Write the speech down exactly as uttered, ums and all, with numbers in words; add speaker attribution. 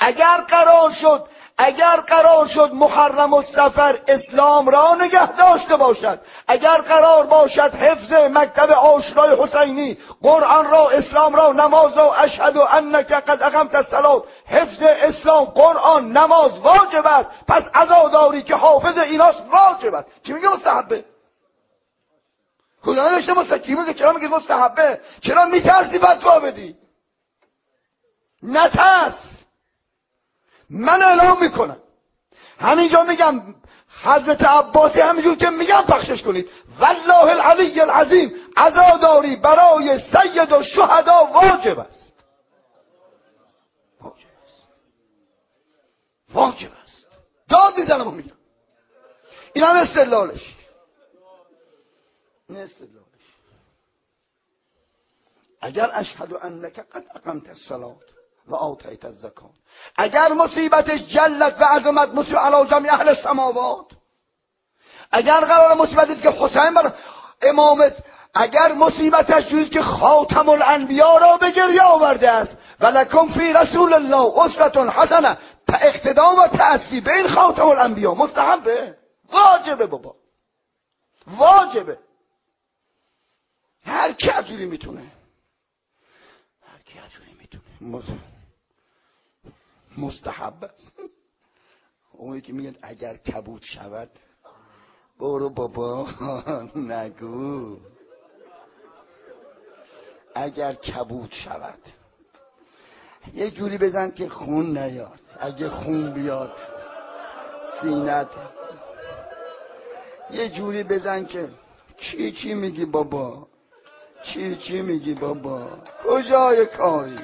Speaker 1: اگر قرار شد اگر قرار شد محرم و صفر اسلام را نگه داشته باشد، اگر قرار باشد حفظ مکتب عاشورای حسینی قرآن را، اسلام را، نماز را، اشهد انک قد اقمت الصلاة، حفظ اسلام، قرآن، نماز واجب است، پس عزاداری که حافظ ایناست واجب است. کی میگه مستحبه؟ خدا نوشته مستحبه که چرا میگه مستحبه؟ چرا میترسی فتوا بدی؟ نترس. من اعلام میکنم، همینجا میگم حضرت عباسی همینجور که میگم پخشش کنید. والله العلی العظیم عزاداری برای سید الشهدا واجب است. واجب است. واجب است. داد میزنم و میگم این هم استدلالش. این استدلالش. اگر اشهد انک قد اقمت الصلاة و آتیت الزکات، اگر مصیبتش جلت و عظمت مصیبت علی جمیع اهل السماوات، اگر قرار مصیبتی که حسین بر امامت، اگر مصیبتش جویی که خاتم الانبیا را به گریه آورده است، ولکم فی رسول الله اسوة حسنه، اقتدا و تأسی به این خاتم الانبیا مستحبه؟ واجبه بابا، واجبه. هر کی اجوری میتونه، هر کی اجوری میتونه مستحب است. اونی که میگن اگر کبود شود، برو بابا نگو. اگر کبود شود یه جوری بزن که خون نیاد، اگه خون بیاد سینت یه جوری بزن که چی چی میگی بابا، چی چی میگی بابا، کجای کاری.